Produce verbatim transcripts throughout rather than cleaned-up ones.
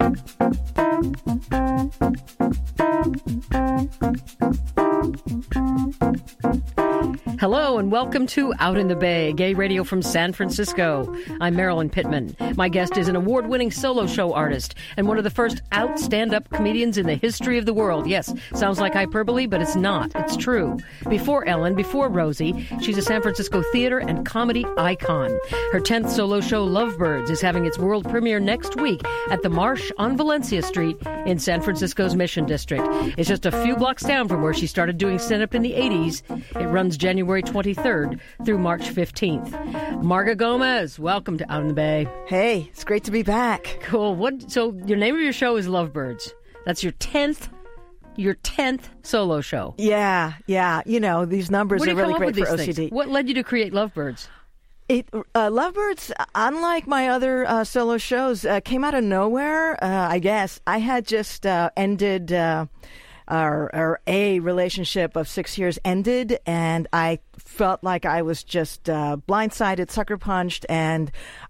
Hello and welcome to Out in the Bay, gay radio from San Francisco. I'm Marilyn Pittman. My guest is an award-winning solo show artist and one of the first out stand-up comedians in the history of the world. Yes, sounds like hyperbole, but it's not. It's true. Before Ellen, before Rosie, she's a San Francisco theater and comedy icon. Her tenth solo show, Lovebirds, is having its world premiere next week at the Marsh on Valencia Street in San Francisco's Mission District. It's just a few blocks down from where she started doing stand-up in the eighties. It runs January twenty-third through March fifteenth. Marga Gomez, welcome to Out in the Bay. Hey, it's great to be back. Cool. What? So your name of your show is Lovebirds. That's your tenth, your tenth solo show. Yeah, yeah. You know, these numbers are really great for O C D. Things? What led you to create Lovebirds? It, uh, Lovebirds, unlike my other uh, solo shows, uh, came out of nowhere, uh, I guess. I had just uh, ended... Uh, Our, our A relationship of six years ended, and I felt like I was just uh, blindsided, sucker punched, and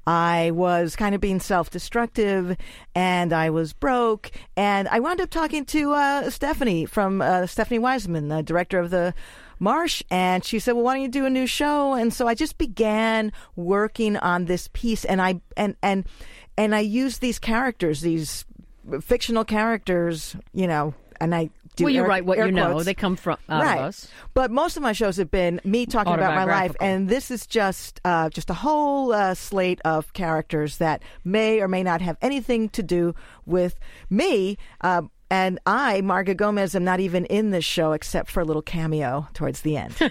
I was kind of being self-destructive, and I was broke, and I wound up talking to uh, Stephanie from uh, Stephanie Wiseman, the director of the Marsh, and she said, well, why don't you do a new show? And so I just began working on this piece, and I and and and I used these characters, these fictional characters, you know, and I. Well, you air, write what you know. Quotes. They come from out right. of us. But most of my shows have been me talking about my life, and this is just uh, just a whole uh, slate of characters that may or may not have anything to do with me. Uh, And I, Marga Gomez, am not even in this show except for a little cameo towards the end.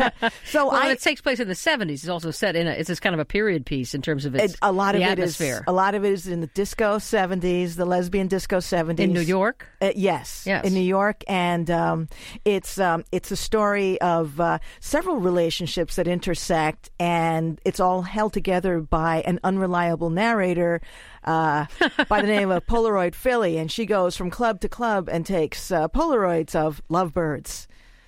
so well, I, it takes place in the seventies. It's also set in a, it's this kind of a period piece in terms of its it, a lot the of atmosphere. It is, a lot of it is in the disco seventies, the lesbian disco seventies. In New York? Uh, yes, yes, in New York. And um, it's, um, it's a story of uh, several relationships that intersect, and it's all held together by an unreliable narrator Uh, by the name of Polaroid Philly, and she goes from club to club and takes uh, Polaroids of lovebirds.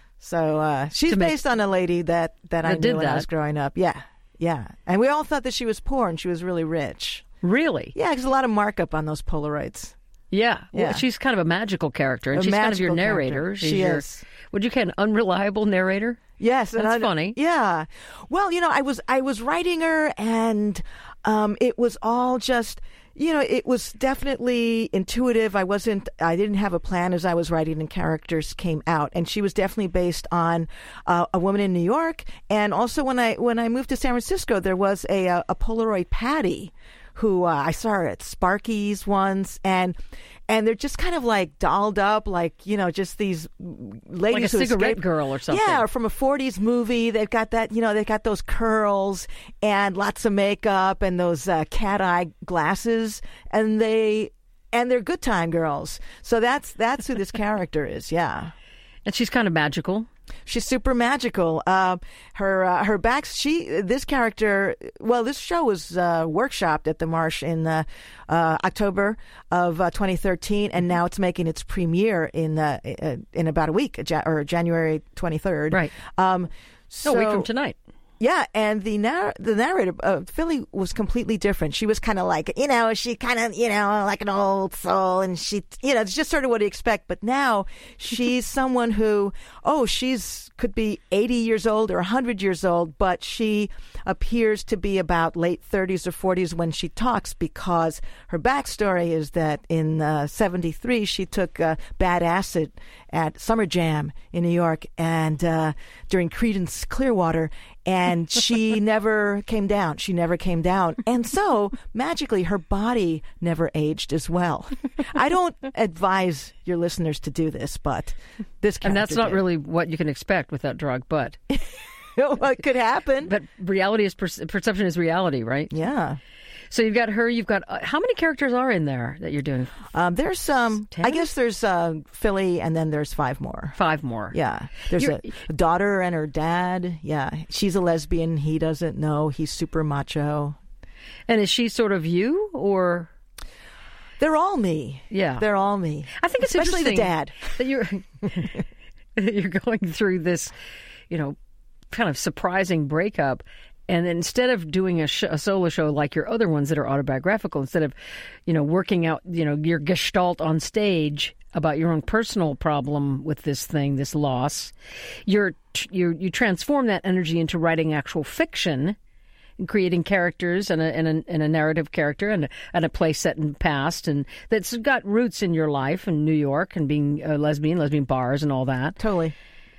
So uh, she's make, based on a lady that, that, that I knew when that. I was growing up. Yeah, yeah. And we all thought that she was poor and she was really rich. Really? Yeah, there's a lot of markup on those Polaroids. Yeah. yeah. Well, she's kind of a magical character, and a she's kind of your character. narrator. She's she your, is. Would you call an unreliable narrator? Yes. That's and I, funny. Yeah. Well, you know, I was I was writing her, and um, it was all just... You know, it was definitely intuitive. I wasn't, I didn't have a plan as I was writing, and characters came out. And she was definitely based on uh, a woman in New York. And also when I when I moved to San Francisco, there was a, a, a Polaroid Patty who uh, I saw her at Sparky's once. And and they're just kind of like dolled up, like, you know, just these ladies like a who cigarette escaped. girl or something. Yeah, or from a forties movie. They've got that, you know, they've got those curls and lots of makeup and those uh, cat eye glasses, and they and they're good time girls. So that's that's who this character is. Yeah, and she's kind of magical. She's super magical. Uh, her uh, her back. She this character. Well, this show was uh, workshopped at the Marsh in uh, uh, October of uh, twenty thirteen, and now it's making its premiere in uh, in about a week, or January twenty-third. Right. Um, so, a week from tonight. Yeah, and the narr- the narrator, uh, Philly, was completely different. She was kind of like, you know, she kind of, you know, like an old soul, and she, you know, it's just sort of what you expect. But now she's someone who, oh, she's could be eighty years old or one hundred years old, but she appears to be about late thirties or forties when she talks, because her backstory is that in uh, seventy-three she took uh, bad acid at Summer Jam in New York, and uh, during Creedence Clearwater, and she never came down. She never came down. And so, magically, her body never aged as well. I don't advise your listeners to do this, but this character And that's not did. really what you can expect with that drug, but... What could happen? But reality is... Per- perception is reality, right? Yeah. So you've got her, you've got... Uh, how many characters are in there that you're doing? Um, there's some... Ten? I guess there's uh, Philly, and then there's five more. Five more. Yeah. There's a, a daughter and her dad. Yeah. She's a lesbian. He doesn't know. He's super macho. And is she sort of you, or... They're all me. Yeah. They're all me. I think it's Especially the interesting dad. that you're, that you're going through this, you know, kind of surprising breakup, And instead of doing a, sh- a solo show like your other ones that are autobiographical, instead of, you know, working out, you know, your gestalt on stage about your own personal problem with this thing, this loss, you're you you transform that energy into writing actual fiction, and creating characters and a and a, and a narrative character and a, and a place set in the past, and that's got roots in your life in New York and being a lesbian, lesbian bars and all that. Totally.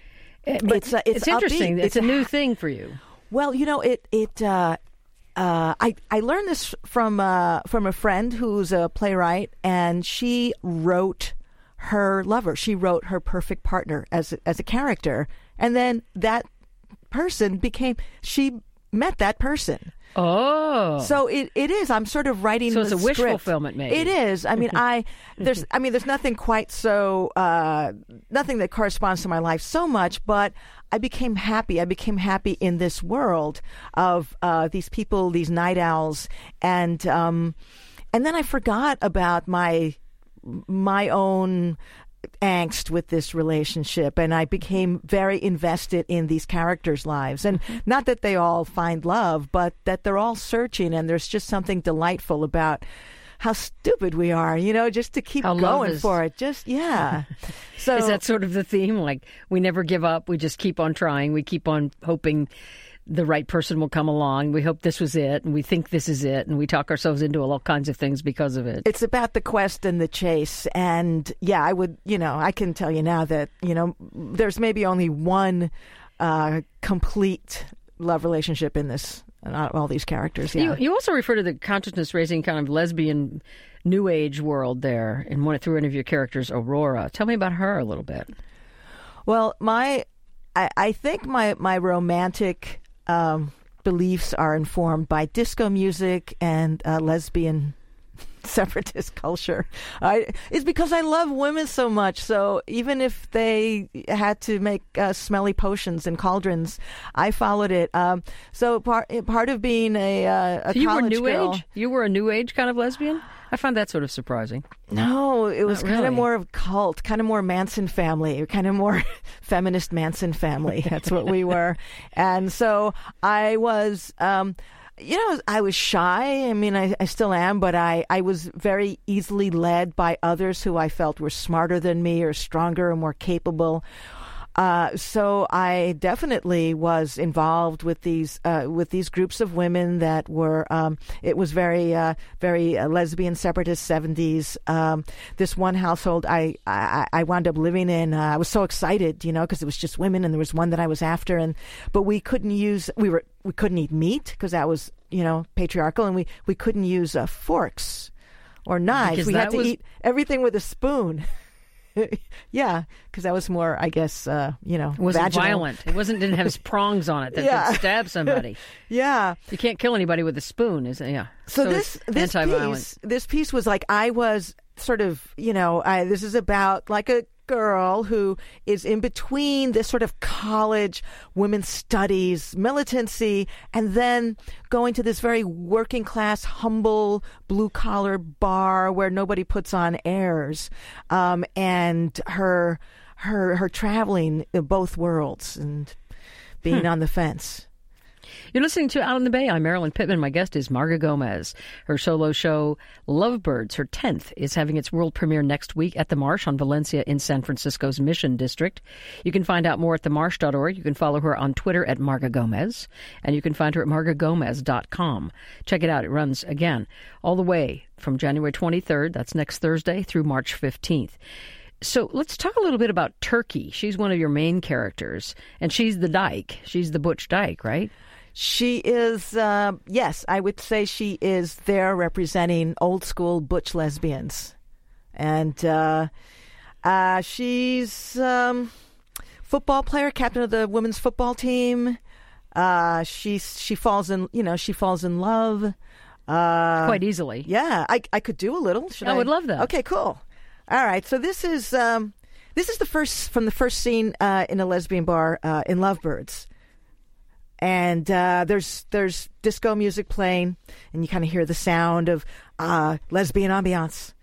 But it's, uh, it's, it's interesting. Upbeat. It's, it's a new thing for you. Well, you know, it it. Uh, uh, I I learned this from uh, from a friend who's a playwright, and she wrote her lover. She wrote her perfect partner as as a character, and then that person became. She met that person. Oh, so it, it is. I'm sort of writing. So it's the a wish script. fulfillment, maybe. It is. I mean, I there's. I mean, there's nothing quite so. Uh, nothing that corresponds to my life so much, but I became happy. I became happy in this world of uh, these people, these night owls, and um, and then I forgot about my my own angst with this relationship, and I became very invested in these characters' lives. And not that they all find love, but that they're all searching, and there's just something delightful about how stupid we are, you know, just to keep how going is... for it. Just, yeah. So is that sort of the theme? Like, we never give up. We just keep on trying. We keep on hoping the right person will come along. We hope this was it, and we think this is it, and we talk ourselves into all kinds of things because of it. It's about the quest and the chase. And yeah, I would, you know, I can tell you now that, you know, there's maybe only one uh, complete love relationship in this, not all these characters. Yeah. You, you also refer to the consciousness-raising kind of lesbian new age world there in one through one of your characters, Aurora. Tell me about her a little bit. Well, my, I, I think my my romantic Um, beliefs are informed by disco music and uh, lesbian separatist culture. I, it's because I love women so much. So even if they had to make uh, smelly potions and cauldrons, I followed it. Um, so part part of being a, uh, a so you college were new girl, age. You were a new age kind of lesbian. I find that sort of surprising. No, it was Not kind really. of more of cult, kind of more Manson family, kind of more feminist Manson family. That's what we were. And so I was, um, you know, I was shy. I mean, I, I still am, but I, I was very easily led by others who I felt were smarter than me or stronger or more capable. Uh, so I definitely was involved with these uh, with these groups of women that were. Um, it was very uh, very uh, lesbian separatist seventies. Um, this one household I, I I wound up living in. Uh, I was so excited, you know, because it was just women, and there was one that I was after, and but we couldn't use we were we couldn't eat meat because that was, you know, patriarchal, and we we couldn't use uh, forks or knives. Because we had to was... eat everything with a spoon. Yeah, because that was more, I guess, uh, you know, it wasn't vaginal. violent. It wasn't didn't have prongs on it that Yeah. could stab somebody. Yeah. You can't kill anybody with a spoon, is it? Yeah. So, So this it's this anti-violent. piece this piece was like I was sort of, you know, I, this is about like a girl who is in between this sort of college women's studies militancy and then going to this very working class humble blue collar bar where nobody puts on airs, um, and her her her traveling in both worlds and being Hmm. on the fence. You're listening to Out in the Bay. I'm Marilyn Pittman. My guest is Marga Gomez. Her solo show, Lovebirds, her tenth, is having its world premiere next week at the Marsh on Valencia in San Francisco's Mission District. You can find out more at the marsh dot org. You can follow her on Twitter at Marga Gomez, and you can find her at marga gomez dot com. Check it out. It runs, again, all the way from January twenty-third, that's next Thursday, through March fifteenth. So let's talk a little bit about Turkey. She's one of your main characters, and she's the dyke. She's the Butch Dyke, right? She is, uh, yes, I would say she is there representing old school butch lesbians. And uh, uh, she's um, football player, captain of the women's football team. Uh, she, she falls in, you know, she falls in love. Uh, Quite easily. Yeah, I, I could do a little. Should I I would love that. Okay, cool. All right, so this is um, this is the first from the first scene uh, in a lesbian bar uh, in Lovebirds. And uh, there's there's disco music playing, and you kind of hear the sound of uh, lesbian ambiance.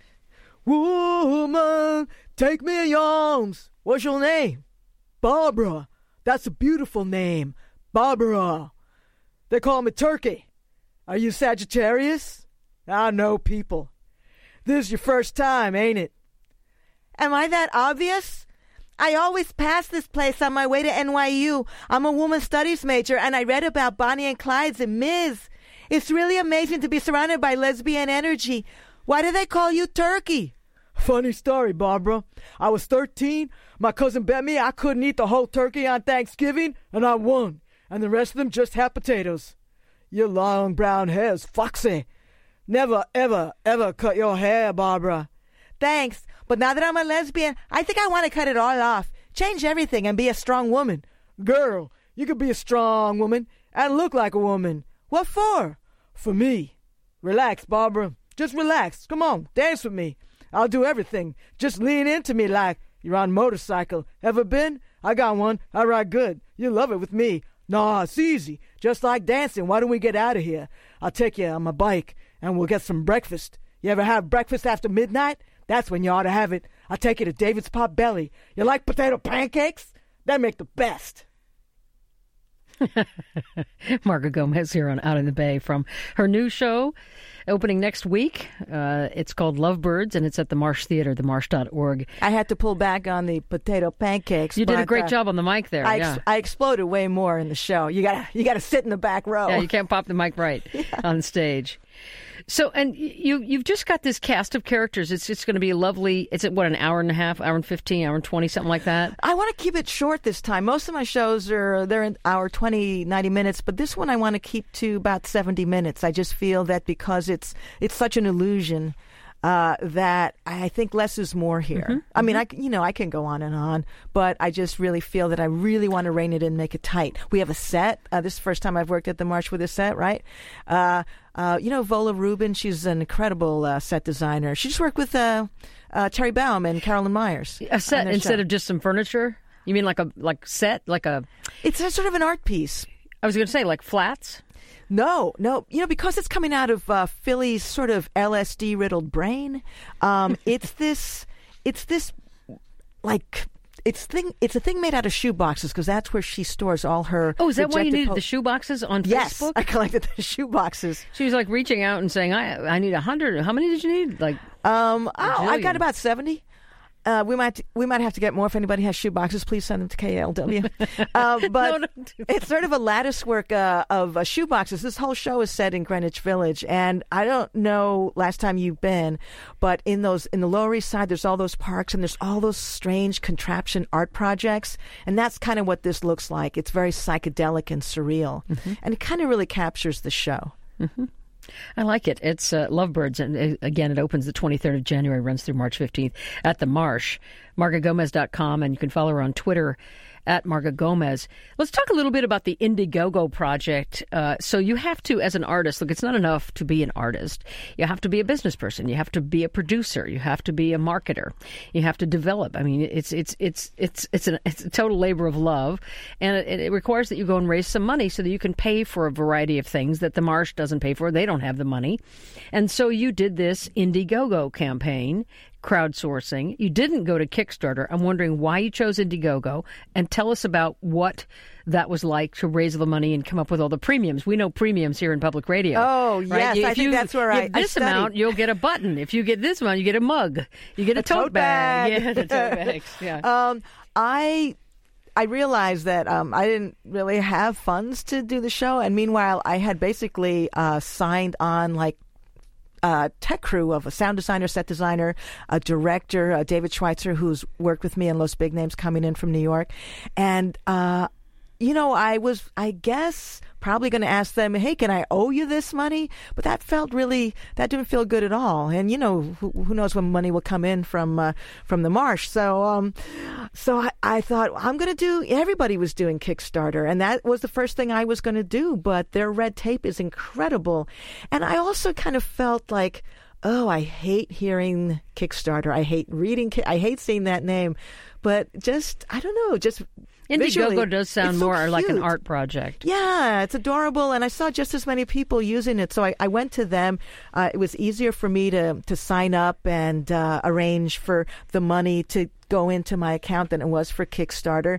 Woman, take me in your arms. What's your name? Barbara. That's a beautiful name. Barbara. They call me Turkey. Are you Sagittarius? I know people. This is your first time, ain't it? Am I that obvious? I always pass this place on my way to N Y U. I'm a woman studies major, and I read about Bonnie and Clyde's and Miz. It's really amazing to be surrounded by lesbian energy. Why do they call you Turkey? Funny story, Barbara. I was thirteen. My cousin bet me I couldn't eat the whole turkey on Thanksgiving, and I won. And the rest of them just had potatoes. Your long brown hair's foxy. Never, ever, ever cut your hair, Barbara. Thanks, but now that I'm a lesbian, I think I want to cut it all off. Change everything and be a strong woman. Girl, you could be a strong woman and look like a woman. What for? For me. Relax, Barbara. Just relax. Come on, dance with me. I'll do everything. Just lean into me like you're on motorcycle. Ever been? I got one. I ride good. You'll love it with me. Nah, it's easy. Just like dancing. Why don't we get out of here? I'll take you on my bike, and we'll get some breakfast. You ever have breakfast after midnight? That's when you ought to have it. I'll take you to David's Pot Belly. You like potato pancakes? They make the best. Marga Gomez here on Out in the Bay from her new show opening next week. Uh, it's called Lovebirds, and it's at the Marsh Theater, the marsh dot org. I had to pull back on the potato pancakes. You did but, a great uh, job on the mic there. I, yeah. ex- I exploded way more in the show. You gotta, you gotta sit in the back row. Yeah, you can't pop the mic right yeah. on stage. So, and you, you've just got this cast of characters. It's just going to be lovely. It's at, what, an hour and a half, hour and fifteen, hour and twenty, something like that? I want to keep it short this time. Most of my shows are, they're an hour, twenty, ninety minutes, but this one I want to keep to about seventy minutes. I just feel that because it's it's such an illusion uh, that I think less is more here. Mm-hmm. I mean, mm-hmm. I, you know, I can go on and on, but I just really feel that I really want to rein it in, make it tight. We have a set. Uh, this is the first time I've worked at the Marsh with a set, right? Uh, uh, you know, Vola Rubin, she's an incredible uh, set designer. She just worked with uh, uh, Terry Baum and Carolyn Myers. A set instead show. Of just some furniture? You mean like a like set? Like a? It's a sort of an art piece. I was going to say like flats? No, no. You know, because it's coming out of uh, Philly's sort of L S D-riddled brain, um, it's this, it's this, like, it's thing. It's a thing made out of shoe boxes because that's where she stores all her. Oh, is that why you needed po- the shoe boxes on yes, Facebook? Yes, I collected the shoe boxes. She was like reaching out and saying, "I, I need a hundred. How many did you need?" Like, um, oh, I got about seventy. Uh, we might we might have to get more. If anybody has shoe boxes, please send them to K L W. Uh, but no, it's sort of a lattice work uh, of uh, shoe boxes. This whole show is set in Greenwich Village, and I don't know last time you've been, but in those in the Lower East Side, there's all those parks and there's all those strange contraption art projects, and that's kind of what this looks like. It's very psychedelic and surreal, mm-hmm. and it kind of really captures the show. Mm-hmm. I like it. It's uh, Lovebirds, and uh, again, it opens the twenty-third of January, runs through March fifteenth at the Marsh. Marga Gomez dot com, and you can follow her on Twitter at Marga Gomez. Let's talk a little bit about the Indiegogo project. Uh, so you have to, as an artist, look, it's not enough to be an artist. You have to be a business person. You have to be a producer. You have to be a marketer. You have to develop. I mean, it's it's it's it's it's, an, it's a total labor of love, and it, it requires that you go and raise some money so that you can pay for a variety of things that the Marsh doesn't pay for. They don't have the money, and so you did this Indiegogo campaign. Crowdsourcing. You didn't go to Kickstarter. I'm wondering why you chose Indiegogo, and tell us about what that was like to raise the money and come up with all the premiums. We know premiums here in public radio. Oh, right? yes. If I think that's where I get this I amount, you'll get a button. If you get this amount, you get a mug. You get a, a tote, tote bag. bag. Yeah, the tote bags. Yeah. Um, I... I realized that um, I didn't really have funds to do the show, and meanwhile, I had basically uh, signed on like Uh, tech crew of a sound designer, set designer, a director, uh, David Schweitzer, who's worked with me in Los Big Names coming in from New York. And, uh, you know, I was, I guess, probably going to ask them, hey, can I owe you this money? But that felt really, that didn't feel good at all. And, you know, who, who knows when money will come in from uh, from the Marsh. So um, so I, I thought, I'm going to do, everybody was doing Kickstarter. And that was the first thing I was going to do. But their red tape is incredible. And I also kind of felt like, oh, I hate hearing Kickstarter. I hate reading, I hate seeing that name. But just, I don't know, just Indiegogo does sound so more cute. like an art project. Yeah, it's adorable, and I saw just as many people using it, so I, I went to them. Uh, it was easier for me to, to sign up and uh, arrange for the money to go into my account than it was for Kickstarter.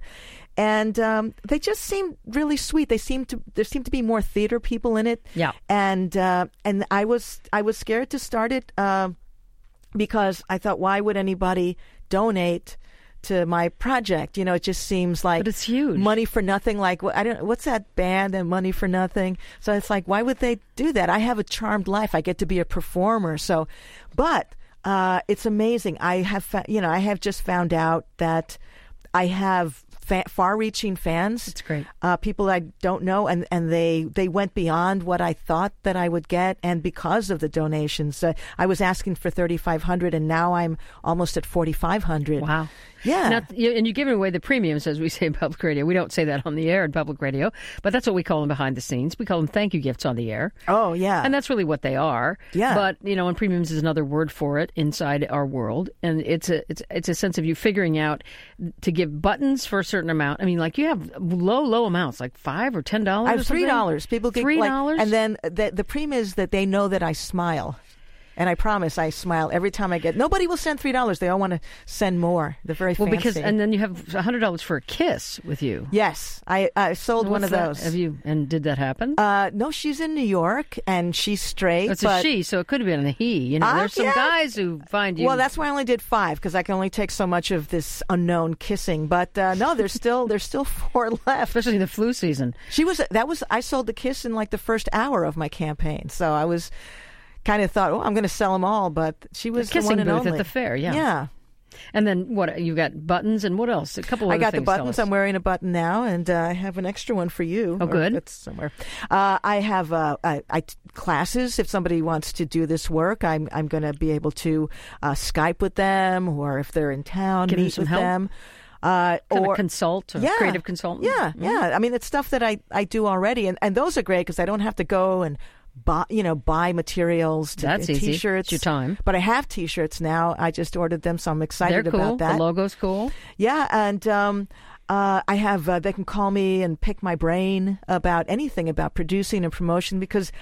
And um, they just seemed really sweet. They seemed to there seemed to be more theater people in it. Yeah. And uh, and I was I was scared to start it uh, because I thought, why would anybody donate to my project? You know, it just seems like But it's huge. money for nothing. Like, I don't what's that band and Money for Nothing? So it's like, why would they do that? I have a charmed life. I get to be a performer. So, but uh, it's amazing. I have, fa- you know, I have just found out that I have fa- far-reaching fans. It's great. Uh, people I don't know, and, and they, they went beyond what I thought that I would get, and because of the donations, uh, I was asking for thirty-five hundred, and now I'm almost at forty-five hundred. Wow. Yeah. Now, you- and you're giving away the premiums, as we say in public radio. We don't say that on the air in public radio, but that's what we call them behind the scenes. We call them thank you gifts on the air. Oh, yeah. And that's really what they are. Yeah. But, you know, and premiums is another word for it inside our world. And it's a it's it's a sense of you figuring out to give buttons for a certain amount. I mean, like you have low, low amounts, like five or ten dollars. I have three dollars. People get three like, dollars, and then the the premium is that they know that I smile, and I promise I smile every time I get. Nobody will send three dollars. They all want to send more. They're very well, fancy. because and then you have a hundred dollars for a kiss with you. Yes, I I sold one What's of that? those. Have you? And did that happen? Uh, no, she's in New York and she's straight. It's but, a she, so it could have been a he. You know, Uh, there's some yeah. guys who find you. Well, that's why I only did five because I can only take so much of this unknown kissing. But uh, no, there's still there's still four left. especially in the flu season. She was that was I sold the kiss in like the first hour of my campaign, so I was kind of thought, oh, I'm going to sell them all. But she was The kissing the one and booth only at the fair, yeah. Yeah. And then what? You got buttons and what else? A couple of I other got the things, tell buttons. us. I'm wearing a button now, and uh, I have an extra one for you. Oh, Or good. It's somewhere. Uh, I have uh, I, I classes. If somebody wants to do this work, I'm I'm going to be able to uh, Skype with them, or if they're in town, Give them meet some with help? them. Uh, Kind or of consult, or yeah, creative consultant. Yeah, yeah. I mean, it's stuff that I, I do already, and, and those are great because I don't have to go and buy you know buy materials to That's easy. t-shirts. It's your time. But I have t-shirts now. I just ordered them, so I'm excited They're cool. about that. The logo's cool. Yeah, and um, uh, I have. Uh, they can call me and pick my brain about anything about producing and promotion because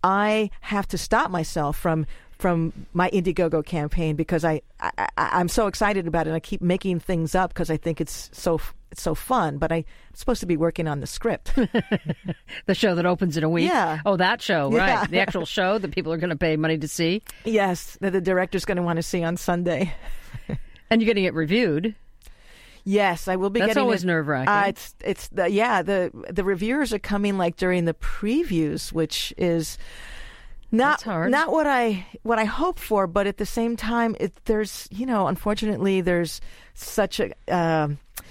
I have to stop myself from from my Indiegogo campaign because I, I, I I'm so excited about it. And I keep making things up because I think it's so it's so fun. But I'm supposed to be working on the script. The show that opens in a week. Yeah. Oh, that show, Yeah. right? The actual show that people are going to pay money to see, Yes, that the director's going to want to see on Sunday. and you're getting it reviewed. Yes, I will be That's getting always it. nerve-wracking. Uh, it's it's the yeah the the reviewers are coming like during the previews, which is not That's hard. not what I what I hope for, but at the same time, it, there's you know unfortunately there's such a. Uh,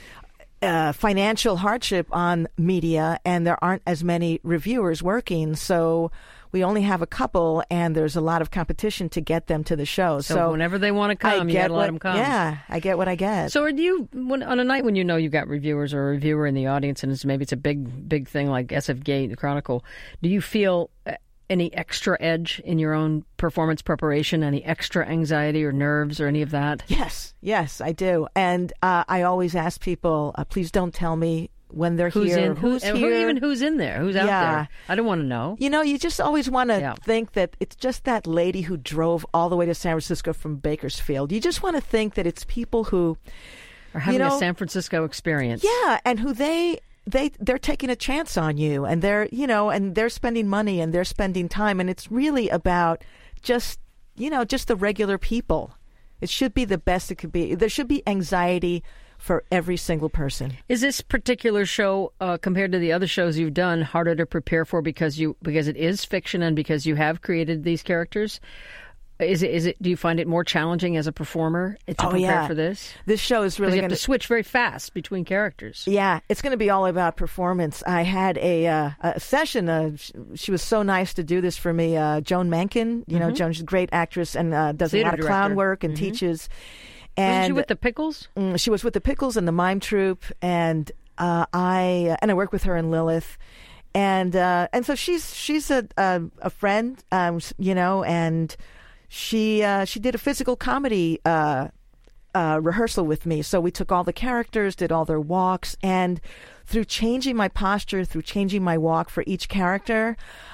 Uh, financial hardship on media, and there aren't as many reviewers working, so we only have a couple, and there's a lot of competition to get them to the show. So, So, whenever they want to I come, you get got to what, let them come. Yeah, I get what I get. So, are you when, on a night when you know you've got reviewers or a reviewer in the audience, and it's, maybe it's a big, big thing like S F Gate, the Chronicle? Do you feel uh, any extra edge in your own performance preparation? Any extra anxiety or nerves or any of that? Yes, yes, I do, and uh, I always ask people, uh, please don't tell me when they're Who's here. in? Who's Who's who, here? even who's in there? Who's out Yeah. there? I don't want to know. You know, you just always want to Yeah. think that it's just that lady who drove all the way to San Francisco from Bakersfield. You just want to think that it's people who, Or having you know, a San Francisco experience. yeah, and who they they they're taking a chance on you, and they're you know, and they're spending money and they're spending time, and it's really about just you know just the regular people. It should be the best it could be. There should be anxiety for every single person. Is this particular show, uh, compared to the other shows you've done, harder to prepare for because you because it is fiction and because you have created these characters? Is it? Is it? Do you find it more challenging as a performer to Oh, prepare yeah. for this? This show is Because really you going have to switch very fast between characters. Yeah, it's going to be all about performance. I had a, uh, a session. Uh, she, she was so nice to do this for me. Uh, Joan Mencken, you know, Joan's a great actress and uh, does Theater a lot of clown director. work and Mhm. teaches. Wasn't And she with the Pickles? mm, she was with the Pickles and the Mime Troupe, and uh, I and I work with her in Lilith, and uh, and so she's she's a a, a friend, um, you know, and she uh, she did a physical comedy uh, uh, rehearsal with me. So we took all the characters, did all their walks, and through changing my posture, through changing my walk for each character,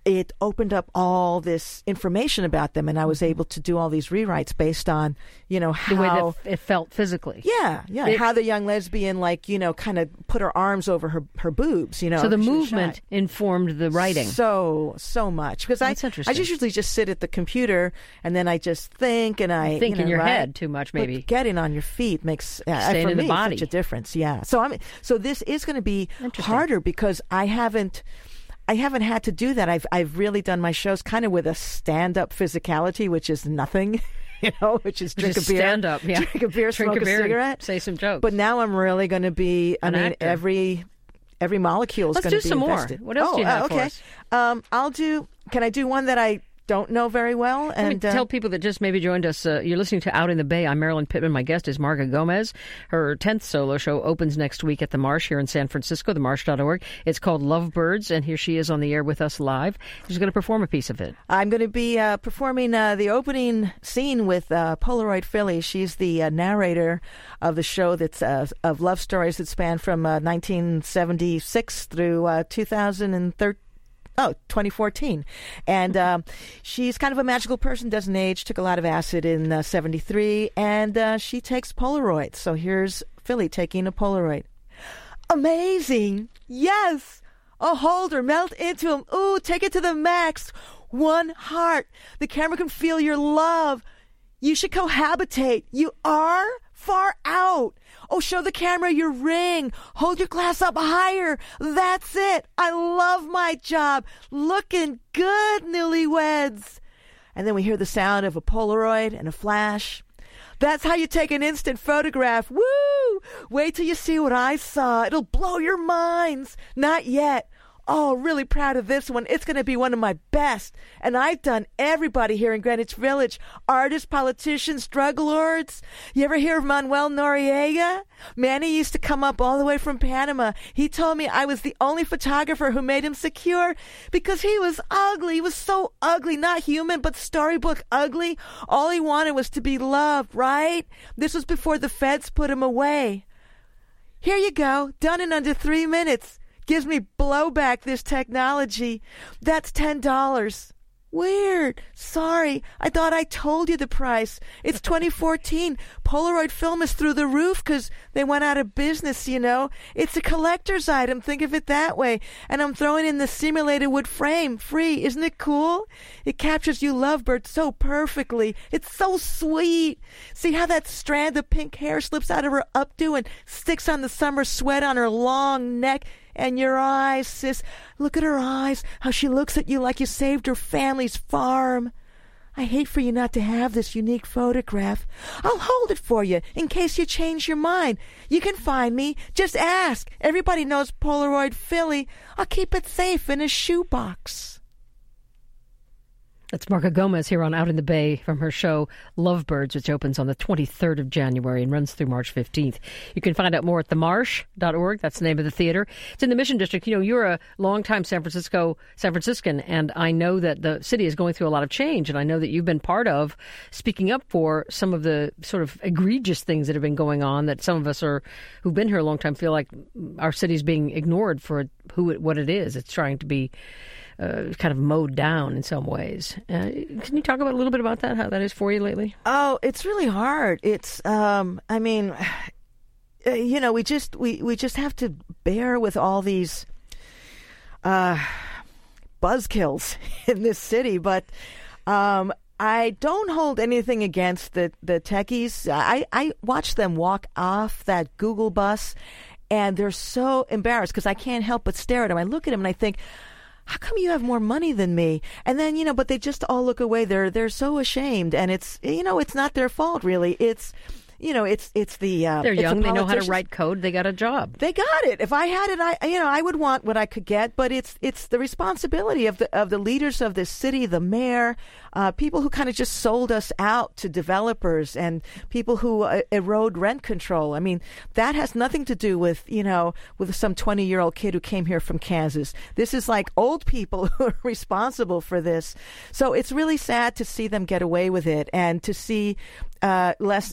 it opened up all this information about them, and I was able to do all these rewrites based on, you know, how the way that it felt physically. Yeah, yeah. It, how the young lesbian, like, you know, kind of put her arms over her, her boobs, you know. So the movement informed the writing. So, so much. Because I, That's interesting. I just usually just sit at the computer, and then I just think, and I think you know, in your write. head too much, maybe. But getting on your feet makes uh, Staying for in the me body. such a difference. Yeah. So I'm. So this is going to be harder because I haven't. I haven't had to do that. I've I've really done my shows kind of with a stand-up physicality, which is nothing, you know, which is drink Just a beer, stand up, yeah. drink a beer, drink smoke a, beer a cigarette, say some jokes. But now I'm really going to be. I An mean, actor. every every molecule is Let's going do to be some invested. more. What else oh, do you have uh, okay. for us? Um, I'll do. Can I do one that I don't know very well? Let And me tell people that just maybe joined us. Uh, you're listening to Out in the Bay. I'm Marilyn Pittman. My guest is Marga Gomez. Her tenth solo show opens next week at the Marsh here in San Francisco, the marsh dot org. It's called Lovebirds, and here she is on the air with us live. She's going to perform a piece of it. I'm going to be uh, performing uh, the opening scene with uh, Polaroid Philly. She's the uh, narrator of the show that's uh, of love stories that span from uh, nineteen seventy-six through uh, two thousand thirteen. Oh, twenty fourteen. And um, she's kind of a magical person, doesn't age, took a lot of acid in uh, seventy-three, and uh, she takes Polaroids. So here's Philly taking a Polaroid. Amazing. Yes. Oh, hold her, melt into him. Ooh, take it to the max. One heart. The camera can feel your love. You should cohabitate. You are far out. Oh, show the camera your ring. Hold your glass up higher. That's it. I love my job. Looking good, newlyweds. And then we hear the sound of a Polaroid and a flash. That's how you take an instant photograph. Woo! Wait till you see what I saw. It'll blow your minds. Not yet. Oh, really proud of this one. It's going to be one of my best. And I've done everybody here in Greenwich Village. Artists, politicians, drug lords. You ever hear of Manuel Noriega? Manny used to come up all the way from Panama. He told me I was the only photographer who made him secure because he was ugly. He was so ugly, not human, but storybook ugly. All he wanted was to be loved, right? This was before the feds put him away. Here you go. Done in under three minutes. Gives me blowback, this technology. That's ten dollars. Weird. Sorry. I thought I told you the price. It's twenty fourteen. Polaroid film is through the roof because they went out of business, you know. It's a collector's item. Think of it that way. And I'm throwing in the simulated wood frame. Free. Isn't it cool? It captures you lovebird so perfectly. It's so sweet. See how that strand of pink hair slips out of her updo and sticks on the summer sweat on her long neck? And your eyes, sis. Look at her eyes. How she looks at you like you saved her family's farm. I hate for you not to have this unique photograph. I'll hold it for you in case you change your mind. You can find me. Just ask. Everybody knows Polaroid Philly. I'll keep it safe in a shoebox. That's Marga Gomez here on Out in the Bay from her show Lovebirds, which opens on the twenty-third of January and runs through March fifteenth. You can find out more at the marsh dot org. That's the name of the theater. It's in the Mission District. You know, you're a longtime San Francisco, San Franciscan, and I know that the city is going through a lot of change, and I know that you've been part of speaking up for some of the sort of egregious things that have been going on that some of us are who've been here a long time feel like our city's being ignored for who it, what it is. It's trying to be Uh, kind of mowed down in some ways. Uh, can you talk about a little bit about that, how that is for you lately? Oh, it's really hard. It's, um, I mean, uh, you know, we just we, we just have to bear with all these uh, buzzkills in this city. But um, I don't hold anything against the, the techies. I, I watch them walk off that Google bus, and they're so embarrassed because I can't help but stare at them. I look at them and I think, how come you have more money than me? And then, you know, but they just all look away. They're they're so ashamed, and it's, you know, it's not their fault really. It's, you know, it's it's the uh, they're it's young. the They know how to write code. They got a job. They got it. If I had it, I you know I would want what I could get. But it's it's the responsibility of the of the leaders of this city, the mayor, uh, people who kind of just sold us out to developers, and people who uh, erode rent control. I mean, that has nothing to do with you know with some twenty year old kid who came here from Kansas. This is like old people who are responsible for this. So it's really sad to see them get away with it, and to see uh, less and less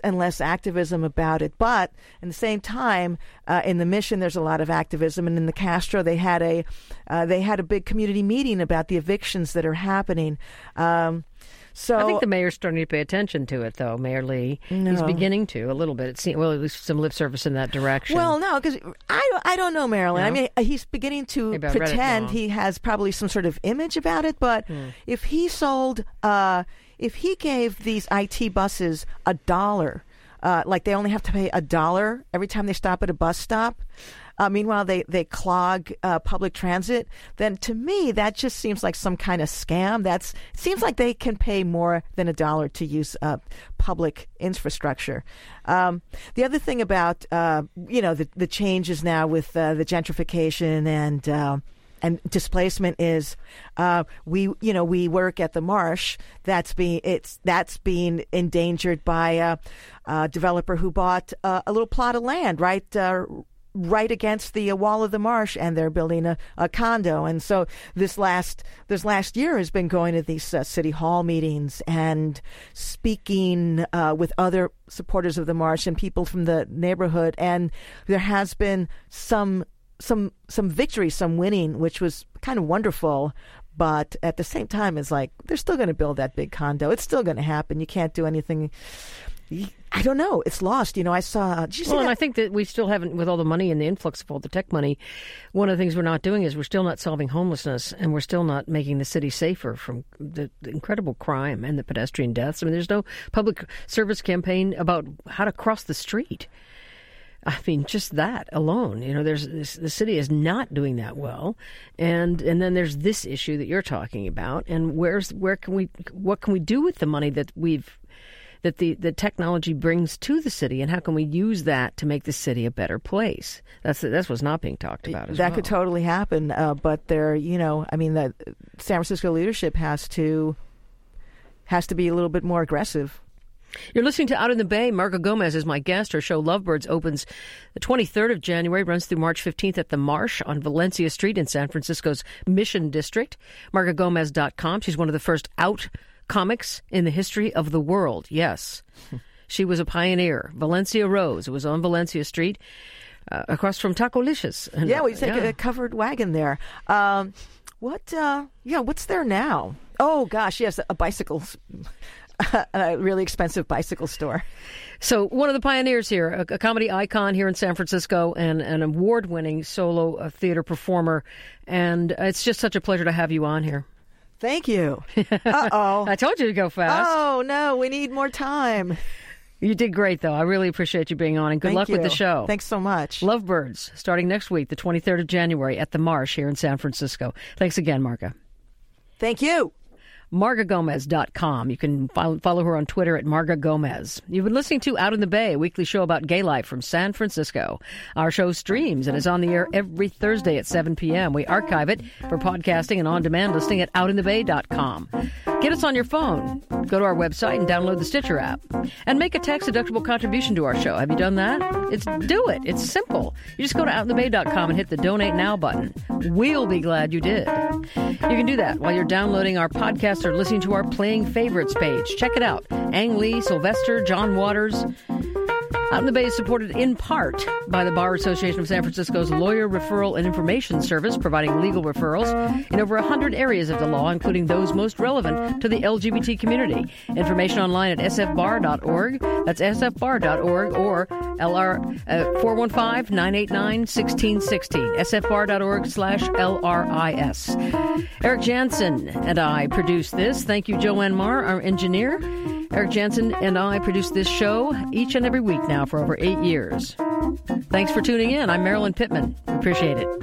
activism about it. But at the same time, uh, in the Mission, there's a lot of activism, and in the Castro, they had a uh, they had a big community meeting about the evictions that are happening. Um, So I think the mayor's starting to pay attention to it, though. Mayor Lee, No. he's beginning to a little bit. It seems, well, at least some lip service in that direction. Well, no, because I, don't- I don't know, Marilyn. No? I mean, he's beginning to Maybe I read it pretend wrong. he has probably some sort of image about it. But if he sold, uh, if he gave these I T buses a dollar, uh, like they only have to pay a dollar every time they stop at a bus stop. Uh, meanwhile, they they clog uh, public transit. Then, to me, that just seems like some kind of scam. That's seems like they can pay more than a dollar to use uh, public infrastructure. Um, the other thing about uh, you know the the changes now with uh, the gentrification and uh, and displacement is uh, we you know we work at the Marsh. That's being it's that's being endangered by a, a developer who bought uh, a little plot of land right. Uh, right against the uh, wall of the Marsh, and they're building a, a condo. And so this last this last year has been going to these uh, city hall meetings and speaking uh, with other supporters of the Marsh and people from the neighborhood. And there has been some some some victory, some winning, which was kind of wonderful. But at the same time, it's like they're still going to build that big condo. It's still going to happen. You can't do anything. I don't know. It's lost. You know, I saw. Did you see well, and that? I think that we still haven't, with all the money and the influx of all the tech money, one of the things we're not doing is we're still not solving homelessness, and we're still not making the city safer from the, the incredible crime and the pedestrian deaths. I mean, there's no public service campaign about how to cross the street. I mean, just that alone, you know, there's this, the city is not doing that well, and and then there's this issue that you're talking about, and where's where can we what can we do with the money that we've that the, the technology brings to the city, and how can we use that to make the city a better place? That's that's what's not being talked about as that well. could totally happen, uh, but there, you know, I mean, the San Francisco leadership has to has to be a little bit more aggressive. You're listening to Out in the Bay. Marga Gomez is my guest. Her show Lovebirds opens the twenty-third of January, runs through March fifteenth at the Marsh on Valencia Street in San Francisco's Mission District. Marga Gomez dot com. She's one of the first out comics in the history of the world. Yes. She was a pioneer. Valencia Rose. It was on Valencia Street, uh, across from Tacolicious. And, Yeah, we take yeah. a covered wagon there. Um, what? Uh, yeah, what's there now? Oh gosh, yes, a bicycle, a really expensive bicycle store. So one of the pioneers here, a, a comedy icon here in San Francisco, and an award-winning solo uh, theater performer. And it's just such a pleasure to have you on here. Thank you. Uh-oh. I told you to go fast. Oh, no, we need more time. You did great, though. I really appreciate you being on, and good Thank luck with you. the show. Thanks so much. Lovebirds, starting next week, the twenty-third of January, at the Marsh here in San Francisco. Thanks again, Marga. Thank you. Marga Gomez dot com. You can follow, follow her on Twitter at Marga Gomez. You've been listening to Out in the Bay, a weekly show about gay life from San Francisco. Our show streams and is on the air every Thursday at seven p.m. We archive it for podcasting and on-demand listening at out in the bay dot com. Get us on your phone. Go to our website and download the Stitcher app. And make a tax-deductible contribution to our show. Have you done that? It's Do it. It's simple. You just go to out in the bay dot com and hit the Donate Now button. We'll be glad you did. You can do that while you're downloading our podcast or listening to our Playing Favorites page. Check it out. Ang Lee, Sylvester, John Waters. Out in the Bay is supported in part by the Bar Association of San Francisco's Lawyer Referral and Information Service, providing legal referrals in over one hundred areas of the law, including those most relevant to the L G B T community. Information online at s f bar dot org. That's s f bar dot org or L R uh, four one five, nine eight nine, one six one six, s f bar dot org slash L R I S. Eric Jansen and I produced this. Thank you, Joanne Marr, our engineer. Eric Jansen and I produce this show each and every week now for over eight years. Thanks for tuning in. I'm Marilyn Pittman. Appreciate it.